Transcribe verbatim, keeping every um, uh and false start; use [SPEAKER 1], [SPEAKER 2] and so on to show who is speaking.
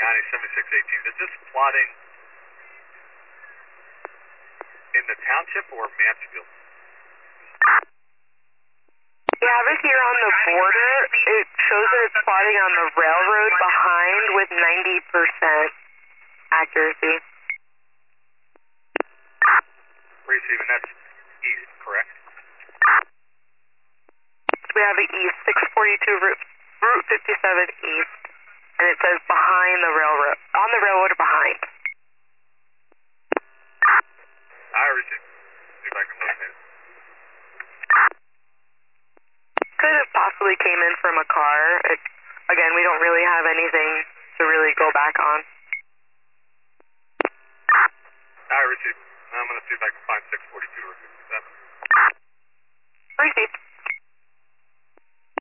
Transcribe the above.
[SPEAKER 1] ninety, seventy-six eighteen. Is this plotting in the township or Mansfield?
[SPEAKER 2] We have it here on the border. It shows that it's plotting on the railroad behind with ninety percent accuracy.
[SPEAKER 1] Receiving, that's east, correct?
[SPEAKER 2] We have it east, six forty-two Route, Route fifty-seven east, and it says behind the railroad, on the railroad or behind.
[SPEAKER 1] I receive. See if I can locate it.
[SPEAKER 2] Could have possibly came in from a car. It, again, we don't really have anything to really go back on.
[SPEAKER 1] I receive. I'm going to see if I can find six forty-two or fifty-seven.
[SPEAKER 2] Receive.